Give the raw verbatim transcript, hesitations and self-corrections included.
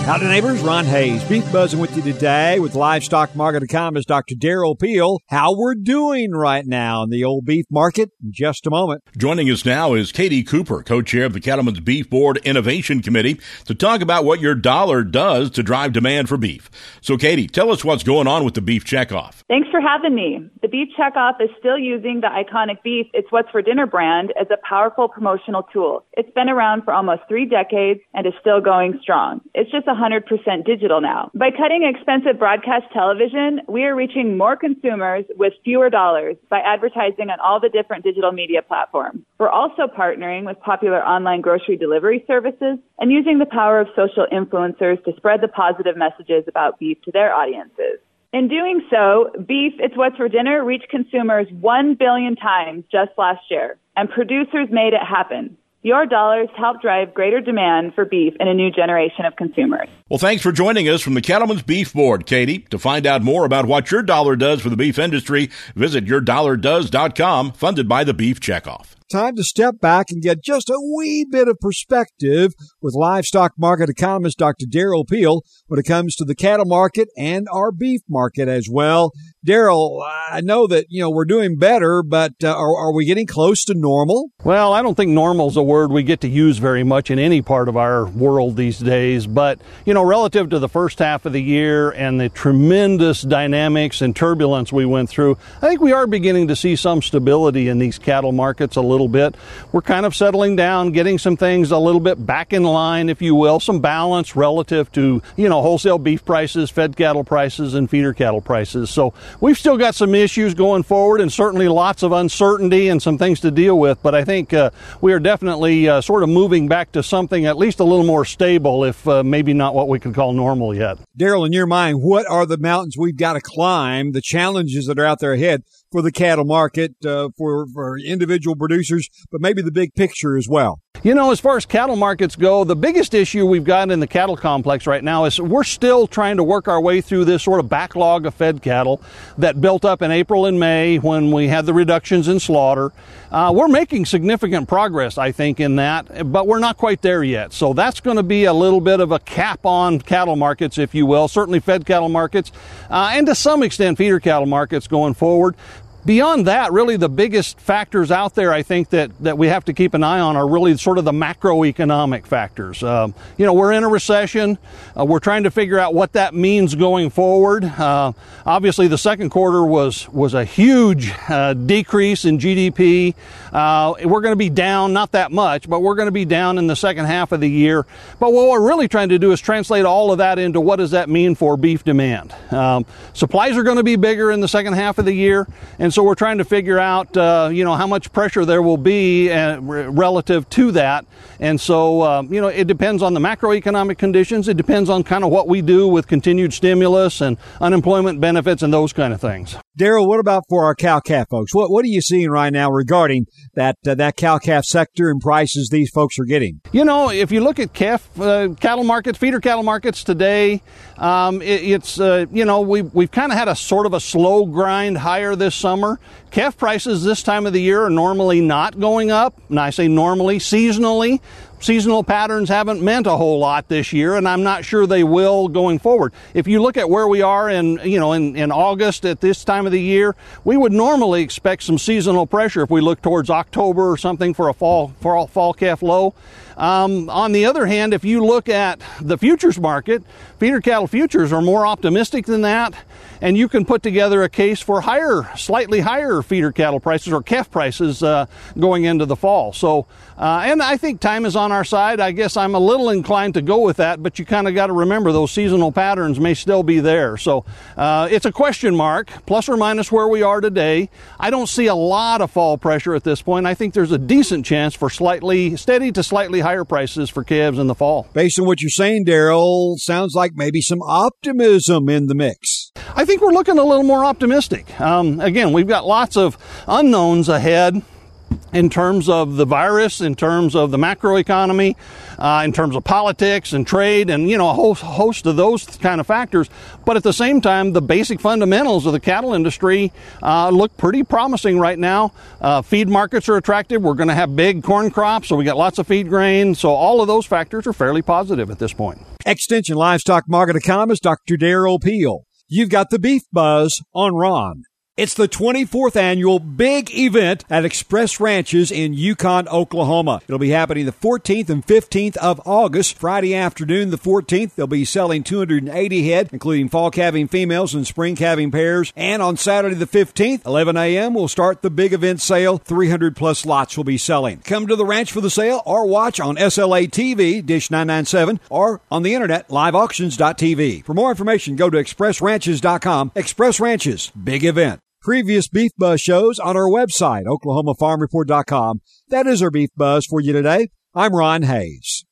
Howdy, neighbors. Ron Hayes, Beef Buzzing with you today with livestock market economist Doctor Darrell Peel. How we're doing right now in the old beef market in just a moment. Joining us now is Katie Cooper, co-chair of the Cattlemen's Beef Board Innovation Committee, to talk about what your dollar does to drive demand for beef. So, Katie, tell us what's going on with the Beef Checkoff. Thanks for having me. The Beef Checkoff is still using the iconic Beef It's What's for Dinner brand as a powerful promotional tool. It's been around for almost three decades and is still going strong. It's just one hundred percent digital now. By cutting expensive broadcast television, we are reaching more consumers with fewer dollars by advertising on all the different digital media platforms. We're also partnering with popular online grocery delivery services and using the power of social influencers to spread the positive messages about beef to their audiences. In doing so, Beef It's What's for Dinner reached consumers one billion times just last year, and producers made it happen. Your dollars help drive greater demand for beef in a new generation of consumers. Well, thanks for joining us from the Cattlemen's Beef Board, Katie. To find out more about what your dollar does for the beef industry, visit your dollar does dot com, funded by the Beef Checkoff. Time to step back and get just a wee bit of perspective with livestock market economist Doctor Darrell Peel when it comes to the cattle market and our beef market as well. Darrell, I know that, you know, we're doing better, but uh, are, are we getting close to normal? Well, I don't think normal is a word we get to use very much in any part of our world these days. But, you know, relative to the first half of the year and the tremendous dynamics and turbulence we went through, I think we are beginning to see some stability in these cattle markets a little bit. We're kind of settling down, getting some things a little bit back in line, if you will, some balance relative to, you know, wholesale beef prices, fed cattle prices, and feeder cattle prices. So we've still got some issues going forward and certainly lots of uncertainty and some things to deal with. But I think uh, we are definitely uh, sort of moving back to something at least a little more stable, if uh, maybe not what we could call normal yet. Darrell, in your mind, what are the mountains we've got to climb, the challenges that are out there ahead for the cattle market, uh, for, for individual producers, but maybe the big picture as well? You know, as far as cattle markets go, the biggest issue we've got in the cattle complex right now is we're still trying to work our way through this sort of backlog of fed cattle that built up in April and May when we had the reductions in slaughter. Uh, we're making significant progress, I think, in that, but we're not quite there yet. So that's going to be a little bit of a cap on cattle markets, if you will, certainly fed cattle markets, uh, and to some extent feeder cattle markets going forward. Beyond that, really the biggest factors out there, I think, that, that we have to keep an eye on are really sort of the macroeconomic factors. Um, you know, we're in a recession. Uh, we're trying to figure out what that means going forward. Uh, obviously, the second quarter was, was a huge uh, decrease in G D P. Uh, we're going to be down, not that much, but we're going to be down in the second half of the year. But what we're really trying to do is translate all of that into what does that mean for beef demand. Um, supplies are going to be bigger in the second half of the year, and so we're trying to figure out, uh, you know, how much pressure there will be uh, re- relative to that. And so, uh, you know, it depends on the macroeconomic conditions. It depends on kind of what we do with continued stimulus and unemployment benefits and those kind of things. Darrell, what about for our cow-calf folks? What what are you seeing right now regarding that uh, that cow-calf sector and prices these folks are getting? You know, if you look at calf uh, cattle markets, feeder cattle markets today, um, it, it's, uh, you know, we've, we've kind of had a sort of a slow grind higher this summer. Calf prices this time of the year are normally not going up. And I say normally, seasonally. Seasonal patterns haven't meant a whole lot this year, and I'm not sure they will going forward. If you look at where we are in, you know, in, in August at this time of the year, we would normally expect some seasonal pressure if we look towards October or something for a fall, for a fall calf low. Um, on the other hand, if you look at the futures market, feeder cattle futures are more optimistic than that, and you can put together a case for higher, slightly higher feeder cattle prices or calf prices uh, going into the fall. So, uh, and I think time is on our side. I guess I'm a little inclined to go with that, but you kind of got to remember those seasonal patterns may still be there. So uh, it's a question mark, plus or minus where we are today. I don't see a lot of fall pressure at this point. I think there's a decent chance for slightly steady to slightly higher prices for calves in the fall. Based on what you're saying, Darrell, sounds like maybe some optimism in the mix. I think we're looking a little more optimistic. Um, again, we've got lots of unknowns ahead. in terms of the virus, in terms of the macroeconomy, uh, in terms of politics and trade and, you know, a whole host of those kind of factors. But at the same time, the basic fundamentals of the cattle industry uh, look pretty promising right now. Uh, feed markets are attractive. We're going to have big corn crops, so we got lots of feed grain. So all of those factors are fairly positive at this point. Extension Livestock Market Economist Doctor Darrell Peel. You've got the Beef Buzz on Ron. It's the twenty-fourth annual big event at Express Ranches in Yukon, Oklahoma. It'll be happening the fourteenth and fifteenth of August. Friday afternoon, the fourteenth, they'll be selling two hundred eighty head, including fall calving females and spring calving pairs. And on Saturday the fifteenth, eleven a.m., we'll start the big event sale. three hundred plus lots will be selling. Come to the ranch for the sale or watch on S L A T V, Dish nine ninety-seven, or on the internet, live auctions dot t v. For more information, go to express ranches dot com. Express Ranches, big event. Previous Beef Buzz shows on our website, oklahoma farm report dot com. That is our Beef Buzz for you today. I'm Ron Hayes.